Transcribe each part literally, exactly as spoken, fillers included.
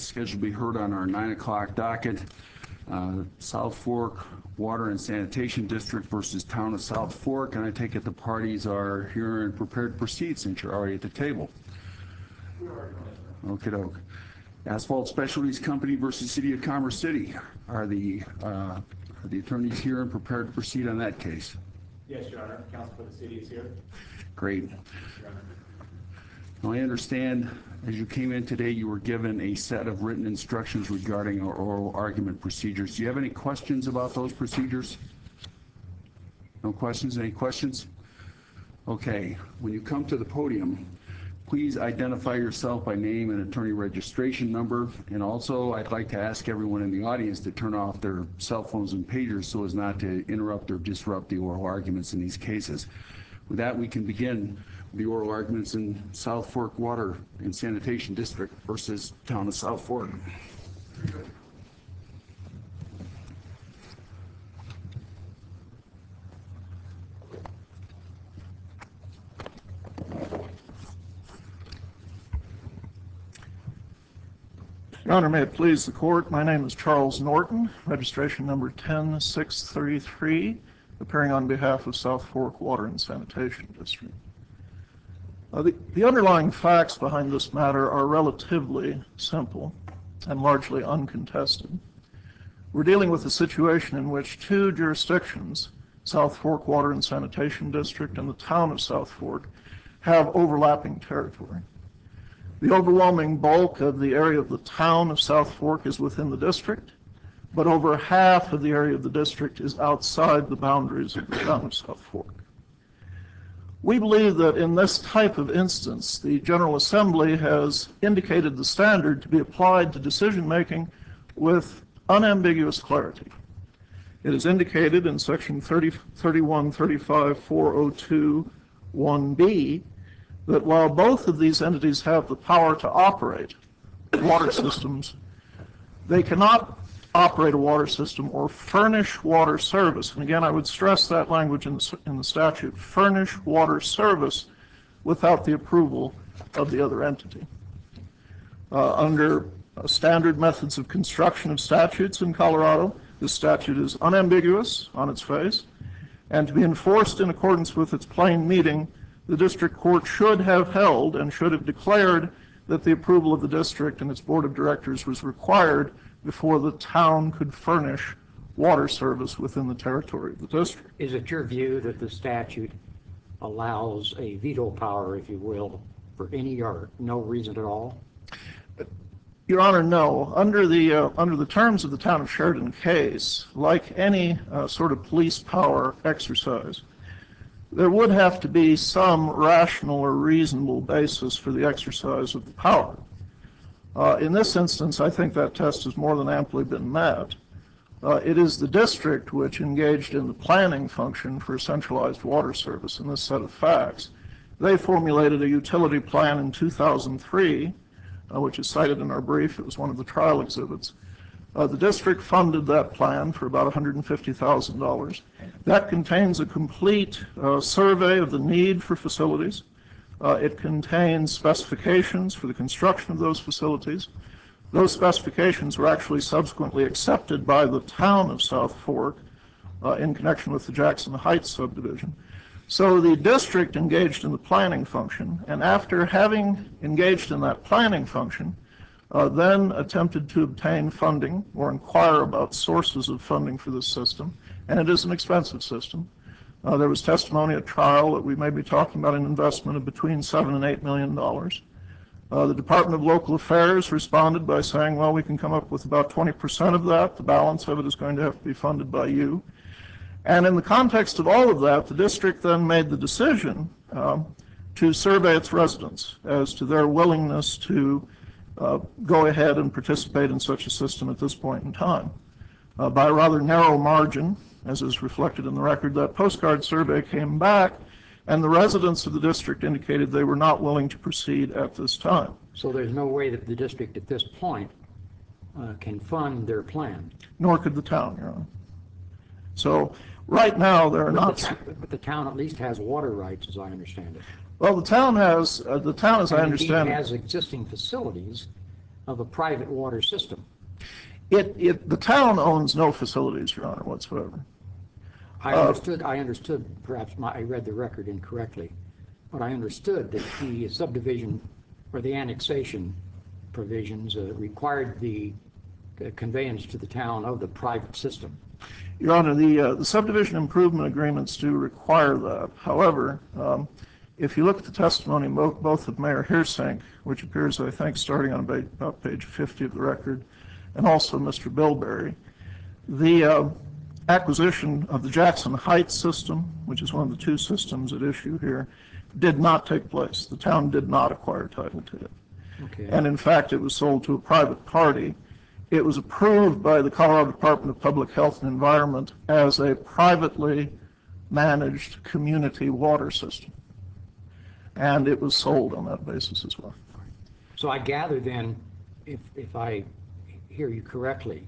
scheduled to be heard on our nine o'clock docket. Uh, South Fork Water and Sanitation District versus Town of South Fork, and I take it the parties are here and prepared to proceed since you're already at the table. Okie doke. Asphalt Specialties Company versus City of Commerce City. Are the uh, are the attorneys here and prepared to proceed on that case? Yes, Your Honor. Counsel for the city is here. Great. Now, I understand as you came in today, you were given a set of written instructions regarding our oral argument procedures. Do you have any questions about those procedures? No questions? Any questions? Okay. When you come to the podium, please identify yourself by name and attorney registration number. And also, I'd like to ask everyone in the audience to turn off their cell phones and pagers so as not to interrupt or disrupt the oral arguments in these cases. With that, we can begin the oral arguments in South Fork Water and Sanitation District versus Town of South Fork. Your Honor, may it please the court, my name is Charles Norton, registration number ten six thirty-three, appearing on behalf of South Fork Water and Sanitation District. Uh, the, the underlying facts behind this matter are relatively simple and largely uncontested. We're dealing with a situation in which two jurisdictions, South Fork Water and Sanitation District and the Town of South Fork, have overlapping territory. The overwhelming bulk of the area of the Town of South Fork is within the district, but over half of the area of the district is outside the boundaries of the Town of South Fork. We believe that in this type of instance, the General Assembly has indicated the standard to be applied to decision-making with unambiguous clarity. It is indicated in section thirty, thirty-one thirty-five four oh two one B that while both of these entities have the power to operate water systems, they cannot operate a water system or furnish water service. And again, I would stress that language in the, in the statute, furnish water service without the approval of the other entity. Uh, under uh, standard methods of construction of statutes in Colorado, this statute is unambiguous on its face, and to be enforced in accordance with its plain meaning, the district court should have held and should have declared that the approval of the district and its board of directors was required before the town could furnish water service within the territory of the district. Is it your view that the statute allows a veto power, if you will, for any or no reason at all? Your Honor, no. Under the, uh, under the terms of the Town of Sheridan case, like any uh, sort of police power exercise, there would have to be some rational or reasonable basis for the exercise of the power. Uh, in this instance, I think that test has more than amply been met. Uh, it is the district which engaged in the planning function for centralized water service in this set of facts. They formulated a utility plan in two thousand three, uh, which is cited in our brief. It was one of the trial exhibits. Uh, the district funded that plan for about one hundred fifty thousand dollars. That contains a complete uh, survey of the need for facilities. Uh, it contains specifications for the construction of those facilities. Those specifications were actually subsequently accepted by the Town of South Fork uh, in connection with the Jackson Heights subdivision. So the district engaged in the planning function, and after having engaged in that planning function, uh, then attempted to obtain funding or inquire about sources of funding for this system, and it is an expensive system. Uh, there was testimony at trial that we may be talking about an investment of between seven and eight million dollars. Uh, the Department of Local Affairs responded by saying, well, we can come up with about twenty percent of that. The balance of it is going to have to be funded by you. And in the context of all of that, the district then made the decision um, to survey its residents as to their willingness to uh, go ahead and participate in such a system at this point in time. Uh, by a rather narrow margin, as is reflected in the record, that postcard survey came back, and the residents of the district indicated they were not willing to proceed at this time. So there's no way that the district at this point uh, can fund their plan? Nor could the town, Your Honor. So right now there are but not... The but the town at least has water rights, as I understand it. Well, the town has, uh, the town, as I, I understand it, it, has existing facilities of a private water system. It, it, the town owns no facilities, Your Honor, whatsoever. I understood, I understood, perhaps my, I read the record incorrectly, but I understood that the subdivision or the annexation provisions uh, required the uh, conveyance to the town of the private system. Your Honor, the, uh, the subdivision improvement agreements do require that. However, um, if you look at the testimony both, both of Mayor Hirsink, which appears, I think, starting on about page fifty of the record, and also Mister Bilberry, the uh, acquisition of the Jackson Heights system, which is one of the two systems at issue here, did not take place. The town did not acquire title to it. Okay. And in fact, it was sold to a private party. It was approved by the Colorado Department of Public Health and Environment as a privately managed community water system. And it was sold on that basis as well. So I gather then, if, if I hear you correctly,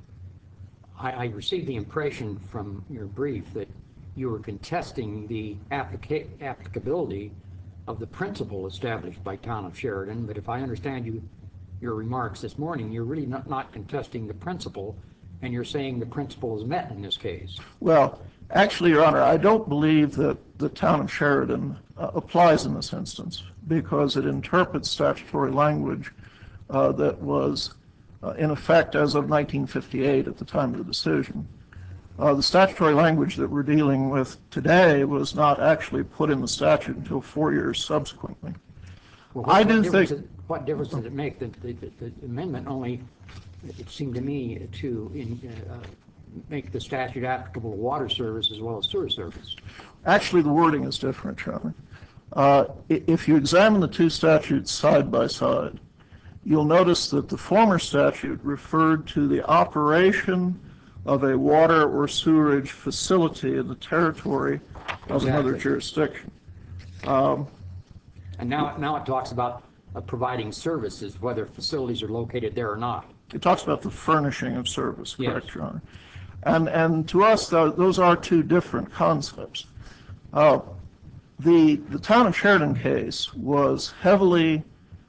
I, I received the impression from your brief that you were contesting the applica applicability of the principle established by Town of Sheridan, but if I understand you, your remarks this morning, you're really not, not contesting the principle, and you're saying the principle is met in this case. Well, actually, Your Honor, I don't believe that the Town of Sheridan uh, applies in this instance because it interprets statutory language uh, that was uh, in effect as of nineteen fifty-eight at the time of the decision. Uh, the statutory language that we're dealing with today was not actually put in the statute until four years subsequently. Well, what, I what do difference think. Does, what difference does it make? The, the, the amendment only, it seemed to me, to in, uh, make the statute applicable to water service as well as sewer service. Actually, the wording is different, Your Honor. Uh, if you examine the two statutes side by side, you'll notice that the former statute referred to the operation of a water or sewerage facility in the territory of another Exactly. jurisdiction. Um, And now, now it talks about uh, providing services, whether facilities are located there or not. It talks about the furnishing of service, correct, Yes. Your Honor? And, and to us, th those are two different concepts. Uh, the, the Town of Sheridan case was heavily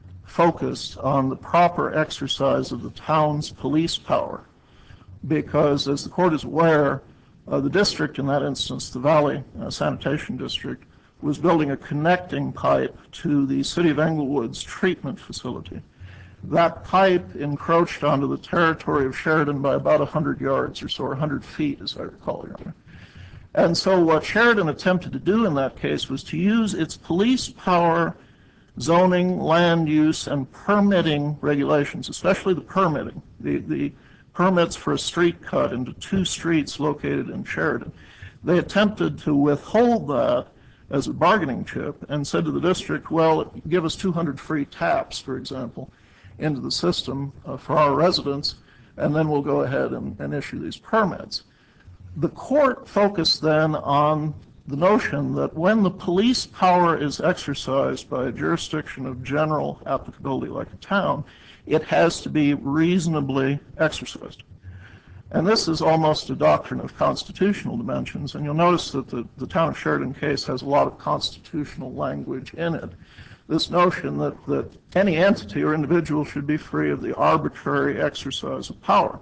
focused on the proper exercise of the town's police power because, as the court is aware, uh, the district in that instance, the Valley uh, Sanitation District, was building a connecting pipe to the City of Englewood's treatment facility. That pipe encroached onto the territory of Sheridan by about one hundred yards or so, or one hundred feet, as I recall, Your Honor. And so what Sheridan attempted to do in that case was to use its police power, zoning, land use, and permitting regulations, especially the permitting, the, the permits for a street cut into two streets located in Sheridan. They attempted to withhold that as a bargaining chip and said to the district, well, give us two hundred free taps, for example, into the system uh, for our residents, and then we'll go ahead and, and issue these permits. The court focused then on the notion that when the police power is exercised by a jurisdiction of general applicability like a town, it has to be reasonably exercised. And this is almost a doctrine of constitutional dimensions, and you'll notice that the, the Town of Sheridan case has a lot of constitutional language in it. This notion that, that any entity or individual should be free of the arbitrary exercise of power.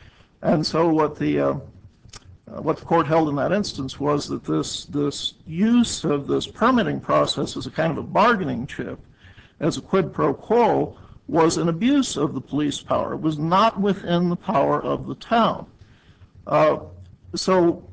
And so what the, uh, uh, what the court held in that instance was that this, this use of this permitting process as a kind of a bargaining chip, as a quid pro quo, was an abuse of the police power. It was not within the power of the town. Uh, so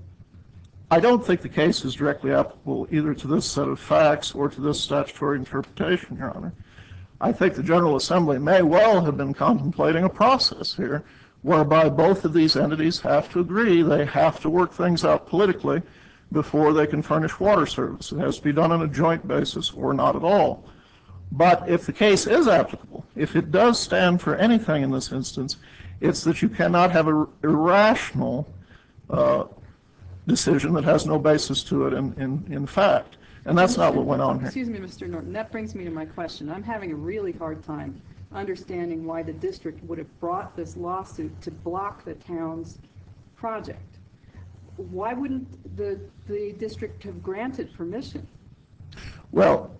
I don't think the case is directly applicable either to this set of facts or to this statutory interpretation, Your Honor. I think the General Assembly may well have been contemplating a process here whereby both of these entities have to agree, they have to work things out politically before they can furnish water service. It has to be done on a joint basis or not at all. But if the case is applicable, if it does stand for anything in this instance, it's that you cannot have an irrational uh, decision that has no basis to it in, in, in fact. And that's not what went on here. Excuse me, Mister Norton. That brings me to my question. I'm having a really hard time understanding why the district would have brought this lawsuit to block the town's project. Why wouldn't the, the district have granted permission? Well,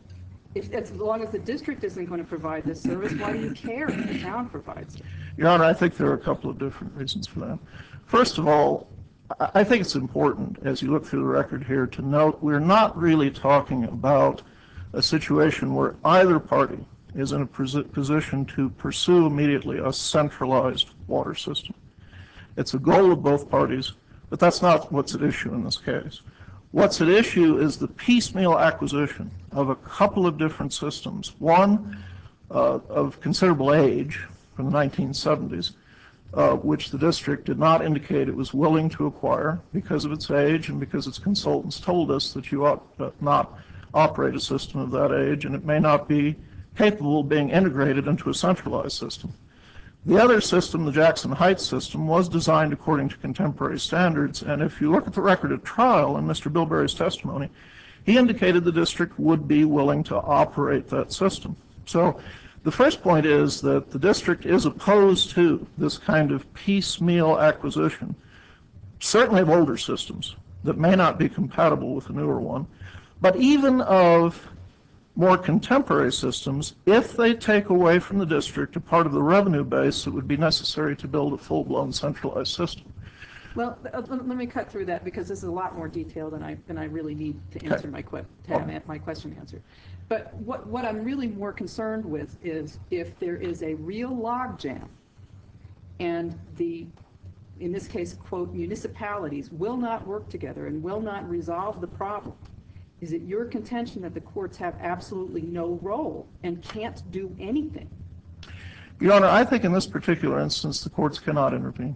If, as long as the district isn't going to provide this service, why do you care if the town provides it? Your Honor, I think there are a couple of different reasons for that. First of all, I I think it's important, as you look through the record here, to note we're not really talking about a situation where either party is in a posi- position to pursue immediately a centralized water system. It's a goal of both parties, but that's not what's at issue in this case. What's at issue is the piecemeal acquisition of a couple of different systems, one uh, of considerable age from the nineteen seventies, uh, which the district did not indicate it was willing to acquire because of its age and because its consultants told us that you ought uh, not operate a system of that age and it may not be capable of being integrated into a centralized system. The other system, the Jackson Heights system, was designed according to contemporary standards, and if you look at the record at trial in Mister Bilberry's testimony, he indicated the district would be willing to operate that system. So the first point is that the district is opposed to this kind of piecemeal acquisition, certainly of older systems that may not be compatible with the newer one, but even of more contemporary systems if they take away from the district a part of the revenue base that would be necessary to build a full-blown centralized system. Well, uh, let me cut through that because this is a lot more detail than I than I really need to answer my que- to have an- my question answered. But what what I'm really more concerned with is if there is a real logjam, and the, in this case, quote, municipalities will not work together and will not resolve the problem. Is it your contention that the courts have absolutely no role and can't do anything? Your Honor, I think in this particular instance the courts cannot intervene.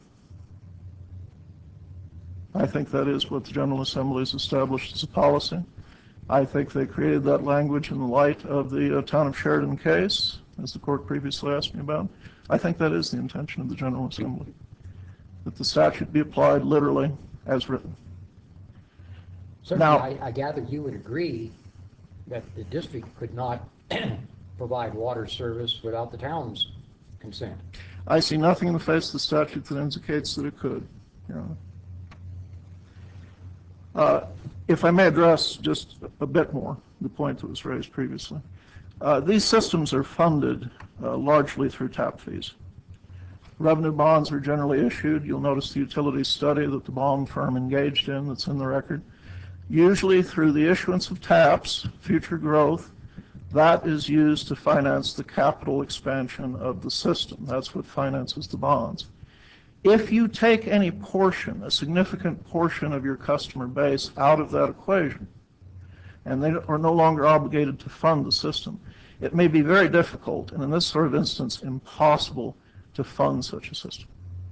I think that is what the General Assembly has established as a policy. I think they created that language in the light of the uh, Town of Sheridan case, as the court previously asked me about. I think that is the intention of the General Assembly, that the statute be applied literally as written. Certainly, Now- I, I gather you would agree that the district could not provide water service without the town's consent. I see nothing in the face of the statute that indicates that it could, Your Honor. Uh, If I may address just a bit more the point that was raised previously. Uh, These systems are funded uh, largely through tap fees. Revenue bonds are generally issued. You'll notice the utility study that the bond firm engaged in that's in the record. Usually through the issuance of taps, future growth, that is used to finance the capital expansion of the system. That's what finances the bonds. If you take any portion, a significant portion of your customer base out of that equation, and they are no longer obligated to fund the system, it may be very difficult, and in this sort of instance, impossible to fund such a system.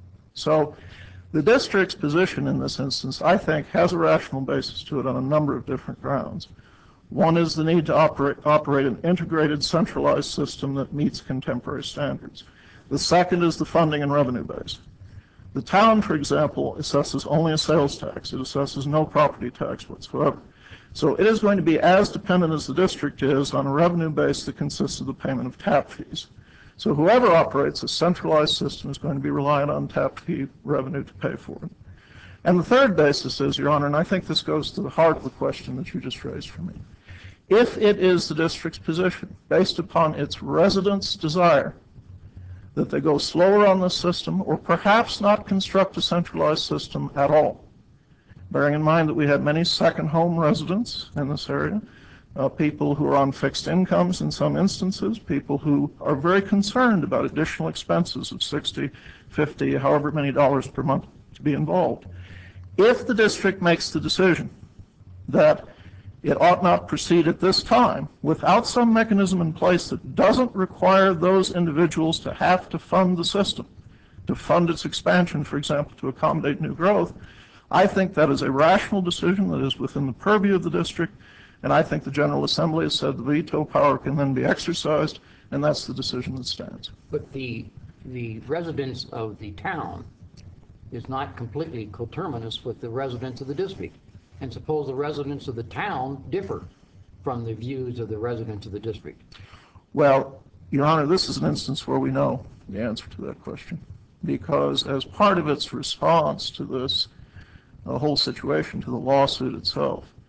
So the district's position in this instance, I think, has a rational basis to it on a number of different grounds. One is the need to operate, operate an integrated, centralized system that meets contemporary standards. The second is the funding and revenue base. The town, for example, assesses only a sales tax. It assesses no property tax whatsoever. So it is going to be as dependent as the district is on a revenue base that consists of the payment of tap fees. So whoever operates a centralized system is going to be reliant on tap fee revenue to pay for it. And the third basis is, Your Honor, and I think this goes to the heart of the question that you just raised for me, if it is the district's position, based upon its residents' desire, that they go slower on this system or perhaps not construct a centralized system at all, bearing in mind that we have many second home residents in this area, uh, people who are on fixed incomes in some instances, people who are very concerned about additional expenses of sixty, fifty, however many dollars per month to be involved. If the district makes the decision that it ought not proceed at this time without some mechanism in place that doesn't require those individuals to have to fund the system, to fund its expansion, for example, to accommodate new growth, I think that is a rational decision that is within the purview of the district, and I think the General Assembly has said the veto power can then be exercised, and that's the decision that stands. But the, the residents of the town is not completely coterminous with the residents of the district. And suppose the residents of the town differ from the views of the residents of the district. Well, Your Honor, this is an instance where we know the answer to that question, because as part of its response to this uh, whole situation, to the lawsuit itself,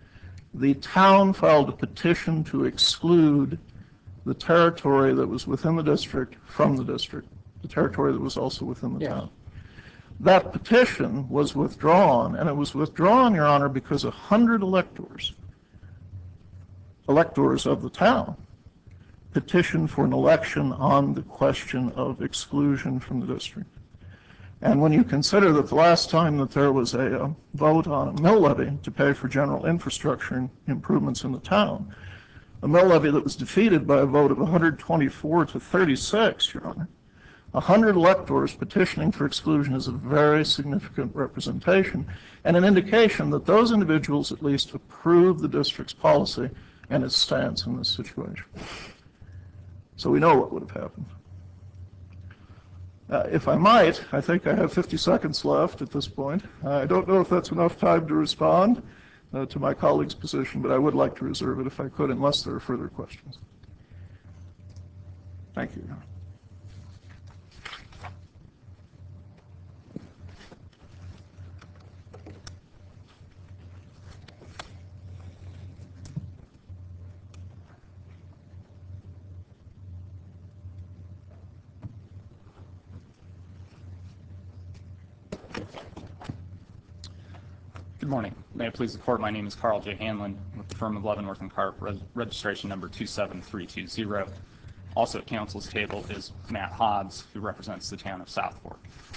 the town filed a petition to exclude the territory that was within the district from the district, the territory that was also within the Yes. town. That petition was withdrawn, and it was withdrawn, Your Honor, because a hundred electors, electors of the town, petitioned for an election on the question of exclusion from the district. And when you consider that the last time that there was a, a vote on a mill levy to pay for general infrastructure and improvements in the town, a mill levy that was defeated by a vote of one hundred twenty-four to thirty-six, Your Honor, one hundred electors petitioning for exclusion is a very significant representation and an indication that those individuals at least approve the district's policy and its stance in this situation. So we know what would have happened. Uh, if I might, I think I have fifty seconds left at this point. I don't know if that's enough time to respond uh, to my colleague's position, but I would like to reserve it if I could, unless there are further questions. Thank you, Your Honor. Good morning. May it please the Court, my name is Carl J. Hanlon with the firm of Leavenworth and Karp, res registration number two seven three two zero. Also at counsel's table is Matt Hobbs, who represents the town of South Fork.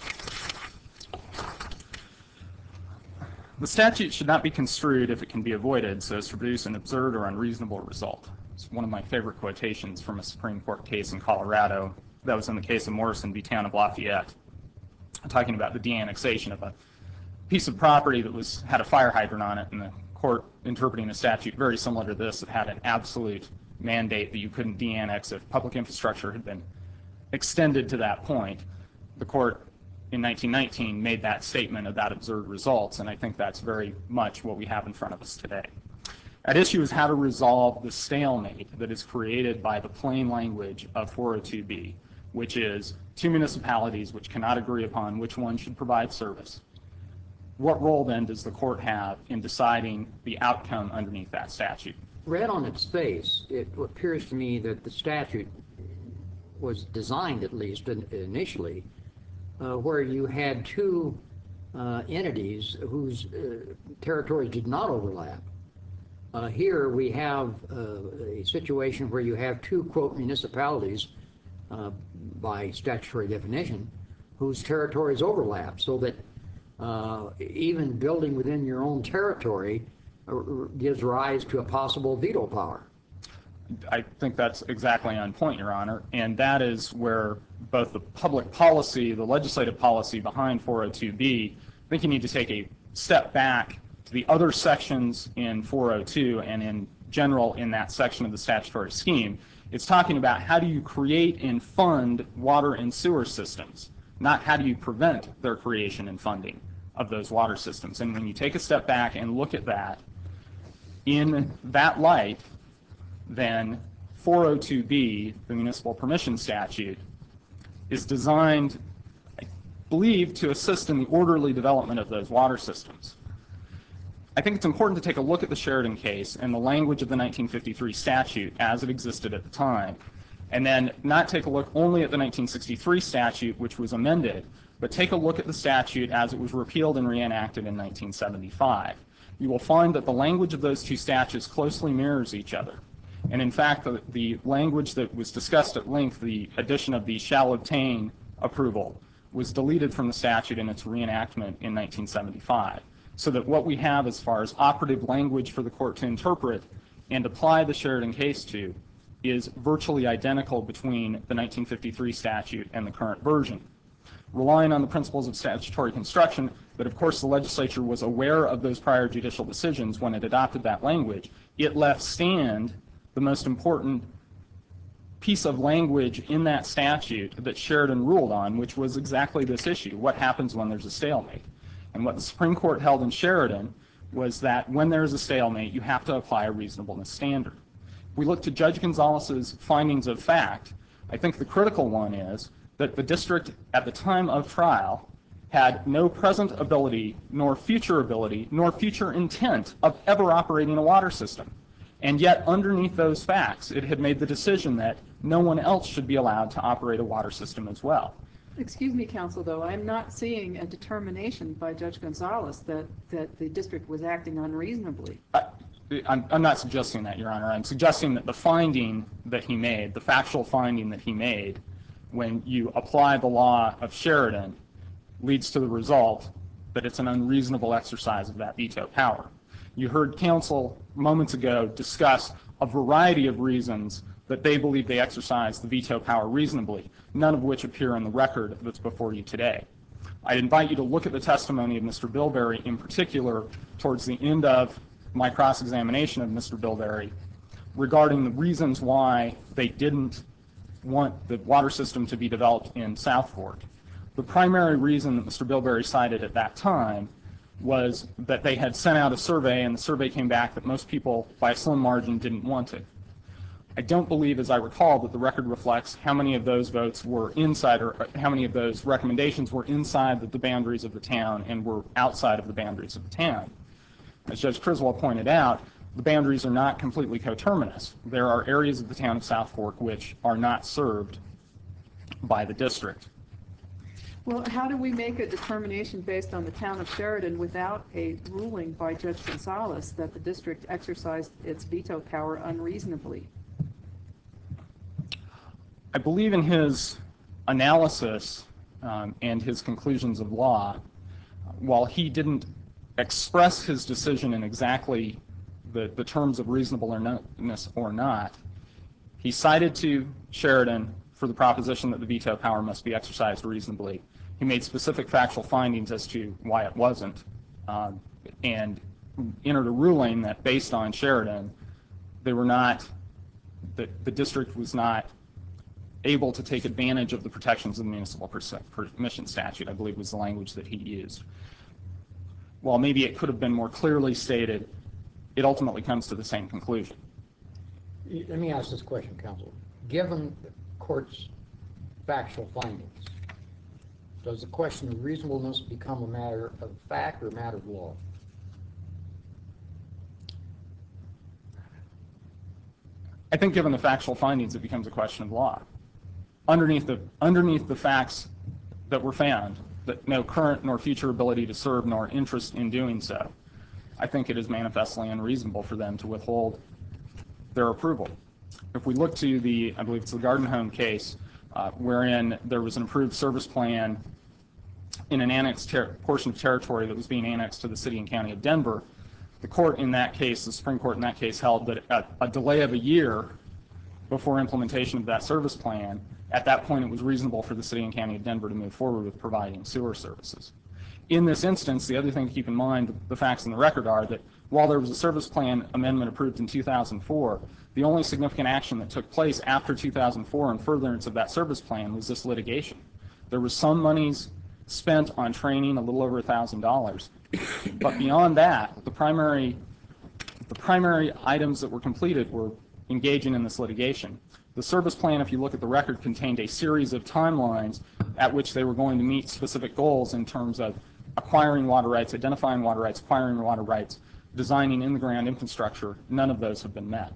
The statute should not be construed if it can be avoided so as to produce an absurd or unreasonable result. It's one of my favorite quotations from a Supreme Court case in Colorado. That was in the case of Morrison v. Town of Lafayette, talking about the de-annexation of a piece of property that was had a fire hydrant on it, and the court interpreting a statute very similar to this that had an absolute mandate that you couldn't de-annex if public infrastructure had been extended to that point. The court in nineteen nineteen made that statement about absurd results, and I think that's very much what we have in front of us today. At issue is how to resolve the stalemate that is created by the plain language of four oh two B, which is two municipalities which cannot agree upon which one should provide service. What role then does the court have in deciding the outcome underneath that statute? Read on its face, it appears to me that the statute was designed, at least in, initially, uh, where you had two uh, entities whose uh, territories did not overlap. Uh, here we have uh, a situation where you have two, quote, municipalities, uh, by statutory definition, whose territories overlap, so that Uh, even building within your own territory uh, gives rise to a possible veto power. I think that's exactly on point, Your Honor, and that is where both the public policy, the legislative policy behind four oh two B, I think you need to take a step back to the other sections in four oh two and in general in that section of the statutory scheme. It's talking about how do you create and fund water and sewer systems, not how do you prevent their creation and funding of those water systems. And when you take a step back and look at that, in that light, then four oh two B, the municipal permission statute, is designed, I believe, to assist in the orderly development of those water systems. I think it's important to take a look at the Sheridan case and the language of the nineteen fifty-three statute as it existed at the time, and then not take a look only at the nineteen sixty-three statute, which was amended, but take a look at the statute as it was repealed and reenacted in nineteen seventy-five. You will find that the language of those two statutes closely mirrors each other. And in fact, the, the language that was discussed at length, the addition of the shall obtain approval, was deleted from the statute in its reenactment in nineteen seventy-five. So that what we have as far as operative language for the court to interpret and apply the Sheridan case to is virtually identical between the nineteen fifty-three statute and the current version. Relying on the principles of statutory construction, but of course the legislature was aware of those prior judicial decisions when it adopted that language, it left stand the most important piece of language in that statute that Sheridan ruled on, which was exactly this issue: what happens when there's a stalemate? And what the Supreme Court held in Sheridan was that when there's a stalemate, you have to apply a reasonableness standard. If we look to Judge Gonzalez's findings of fact, I think the critical one is that the district at the time of trial had no present ability, nor future ability, nor future intent of ever operating a water system. And yet, underneath those facts, it had made the decision that no one else should be allowed to operate a water system as well. Excuse me, counsel, though, I'm not seeing a determination by Judge Gonzalez that, that the district was acting unreasonably. I, I'm, I'm not suggesting that, Your Honor. I'm suggesting that the finding that he made, the factual finding that he made, when you apply the law of Sheridan, leads to the result that it's an unreasonable exercise of that veto power. You heard counsel moments ago discuss a variety of reasons that they believe they exercise the veto power reasonably, none of which appear in the record that's before you today. I'd invite you to look at the testimony of Mister Bilberry in particular towards the end of my cross-examination of Mister Bilberry regarding the reasons why they didn't want the water system to be developed in South Fork. The primary reason that Mister Bilberry cited at that time was that they had sent out a survey, and the survey came back that most people, by a slim margin, didn't want it. I don't believe, as I recall, that the record reflects how many of those votes were inside, or how many of those recommendations were inside the, the boundaries of the town and were outside of the boundaries of the town. As Judge Criswell pointed out, the boundaries are not completely coterminous. There are areas of the town of South Fork which are not served by the district. Well, how do we make a determination based on the town of Sheridan without a ruling by Judge Gonzalez that the district exercised its veto power unreasonably? I believe in his analysis um, and his conclusions of law, while he didn't express his decision in exactly the, the terms of reasonableness or not, he cited to Sheridan for the proposition that the veto power must be exercised reasonably. He made specific factual findings as to why it wasn't, um, and entered a ruling that based on Sheridan, they were not, that the district was not able to take advantage of the protections of the municipal permission statute, I believe was the language that he used. While maybe it could have been more clearly stated, it ultimately comes to the same conclusion. Let me ask this question, counsel. Given the court's factual findings, does the question of reasonableness become a matter of fact or a matter of law? I think given the factual findings, it becomes a question of law. Underneath the, underneath the facts that were found, that no current nor future ability to serve nor interest in doing so, I think it is manifestly unreasonable for them to withhold their approval. If we look to the, I believe it's the Garden Home case, uh, wherein there was an approved service plan in an annexed portion of territory that was being annexed to the city and county of Denver, the court in that case, the Supreme Court in that case, held that a, a delay of a year before implementation of that service plan, at that point it was reasonable for the city and county of Denver to move forward with providing sewer services. In this instance, the other thing to keep in mind, the facts in the record are that while there was a service plan amendment approved in two thousand four, the only significant action that took place after two thousand four in furtherance of that service plan was this litigation. There was some monies spent on training, a little over one thousand dollars, but beyond that, the primary, the primary items that were completed were engaging in this litigation. The service plan, if you look at the record, contained a series of timelines at which they were going to meet specific goals in terms of acquiring water rights, identifying water rights, acquiring water rights, designing in-the-ground infrastructure. None of those have been met.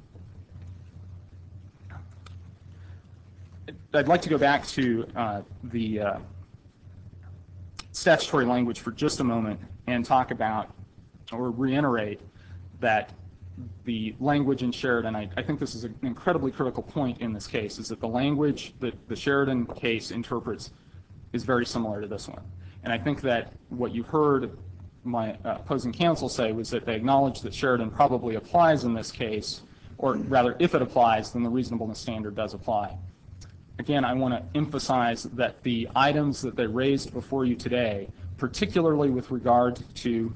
I'd like to go back to uh, the uh, statutory language for just a moment and talk about or reiterate that the language in Sheridan, I, I think this is an incredibly critical point in this case, is that the language that the Sheridan case interprets is very similar to this one. And I think that what you heard my uh, opposing counsel say was that they acknowledge that Sheridan probably applies in this case, or rather, if it applies, then the reasonableness standard does apply. Again, I want to emphasize that the items that they raised before you today, particularly with regard to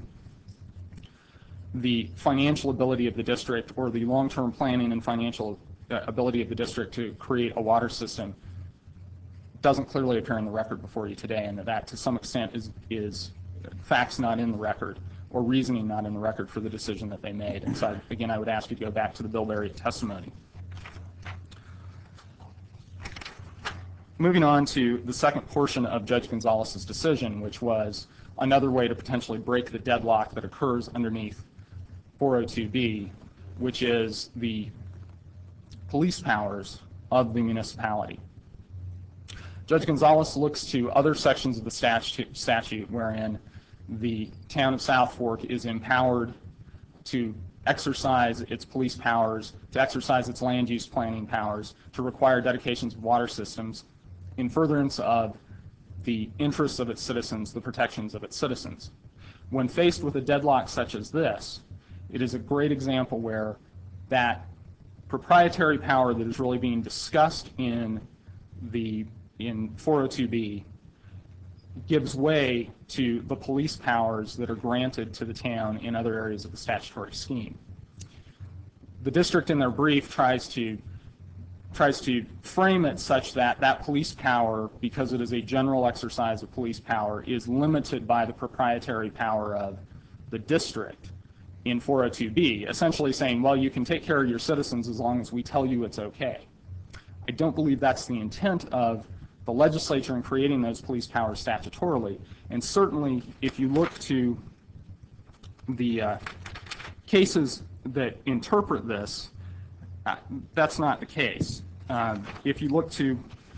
the financial ability of the district or the long-term planning and financial uh, ability of the district to create a water system, doesn't clearly appear in the record before you today, and that, that to some extent is, is facts not in the record or reasoning not in the record for the decision that they made. And so, again, I would ask you to go back to the Bilberry testimony. moving on to the second portion of Judge Gonzalez's decision, which was another way to potentially break the deadlock that occurs underneath four oh two B, which is the police powers of the municipality. Judge Gonzalez looks to other sections of the statute, statute wherein the town of South Fork is empowered to exercise its police powers, to exercise its land use planning powers, to require dedications of water systems in furtherance of the interests of its citizens, the protections of its citizens. When faced with a deadlock such as this, it is a great example where that proprietary power that is really being discussed in the in four oh two B gives way to the police powers that are granted to the town in other areas of the statutory scheme. The district in their brief tries to tries to frame it such that that police power, because it is a general exercise of police power, is limited by the proprietary power of the district in four oh two B, essentially saying, well, you can take care of your citizens as long as we tell you it's okay. I don't believe that's the intent of the legislature in creating those police powers statutorily. And certainly, if you look to the uh, cases that interpret this, uh, that's not the case. Uh, if you look to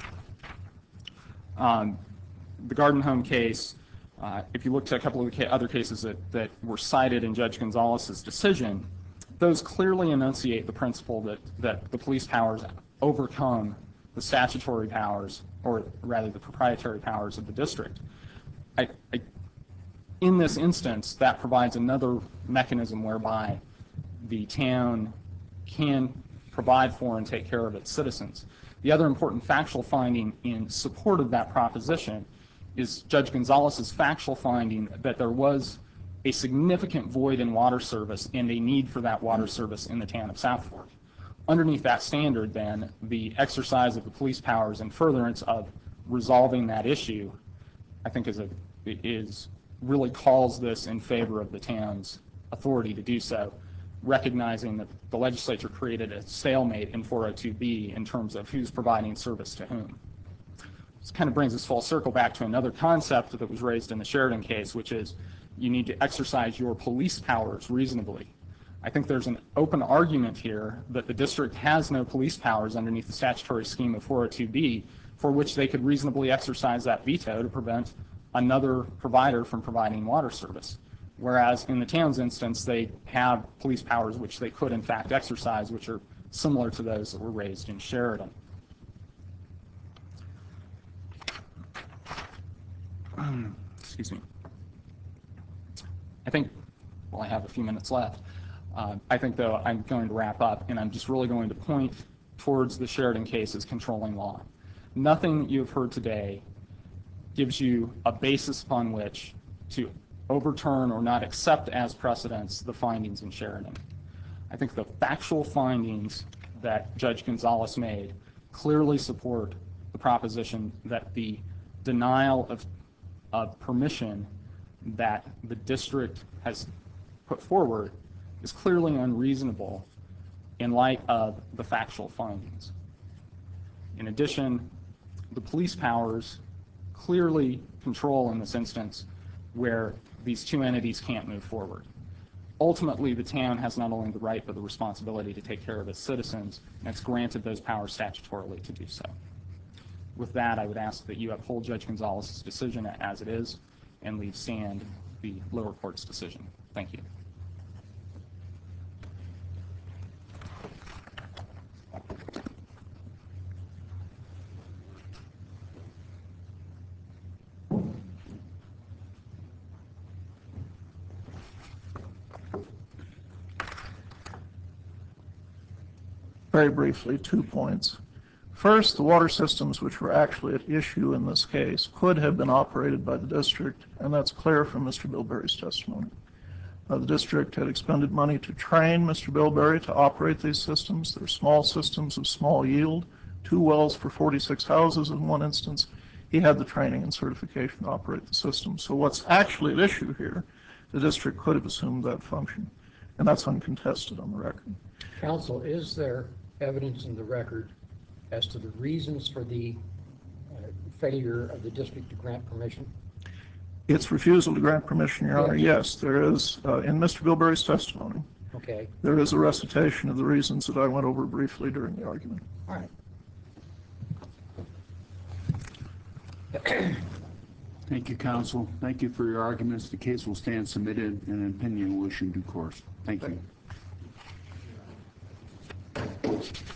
um, the Garden Home case, uh, if you look to a couple of the ca other cases that, that were cited in Judge Gonzalez's decision, those clearly enunciate the principle that, that the police powers overcome the statutory powers, or rather the proprietary powers of the district. I, I, in this instance, that provides another mechanism whereby the town can provide for and take care of its citizens. The other important factual finding in support of that proposition is Judge Gonzalez's factual finding that there was a significant void in water service and a need for that water service in the town of South Fork. Underneath that standard, then, the exercise of the police powers in furtherance of resolving that issue, I think, is a is really calls this in favor of the town's authority to do so, recognizing that the legislature created a stalemate in four oh two B in terms of who's providing service to whom. This kind of brings us full circle back to another concept that was raised in the Sheridan case, which is you need to exercise your police powers reasonably. I think there's an open argument here that the district has no police powers underneath the statutory scheme of four oh two B for which they could reasonably exercise that veto to prevent another provider from providing water service. Whereas in the town's instance, they have police powers which they could in fact exercise, which are similar to those that were raised in Sheridan. Excuse me. I think, well, I have a few minutes left. Uh, I think, though, I'm going to wrap up, and I'm just really going to point towards the Sheridan case as controlling law. Nothing you've heard today gives you a basis upon which to overturn or not accept as precedents the findings in Sheridan. I think the factual findings that Judge Gonzalez made clearly support the proposition that the denial of, of permission that the district has put forward is clearly unreasonable in light of the factual findings. In addition, the police powers clearly control in this instance where these two entities can't move forward. Ultimately, the town has not only the right but the responsibility to take care of its citizens, and it's granted those powers statutorily to do so. With that, I would ask that you uphold Judge Gonzalez's decision as it is and leave stand the lower court's decision. Thank you. Very briefly, two points. First, the water systems which were actually at issue in this case could have been operated by the district, and that's clear from Mister Bilberry's testimony. Uh, the district had expended money to train Mister Bilberry to operate these systems. They're small systems of small yield, two wells for forty-six houses in one instance. He had the training and certification to operate the system. So what's actually at issue here, the district could have assumed that function, and that's uncontested on the record. Counsel, is there evidence in the record as to the reasons for the uh, failure of the district to grant permission? Its refusal to grant permission, Your Honor, yes, there is, uh, in Mister Bilberry's testimony, Okay, there is a recitation of the reasons that I went over briefly during the argument. all right. Thank you, counsel. Thank you for your arguments. The case will stand submitted and an opinion will issue in due course. Thank you.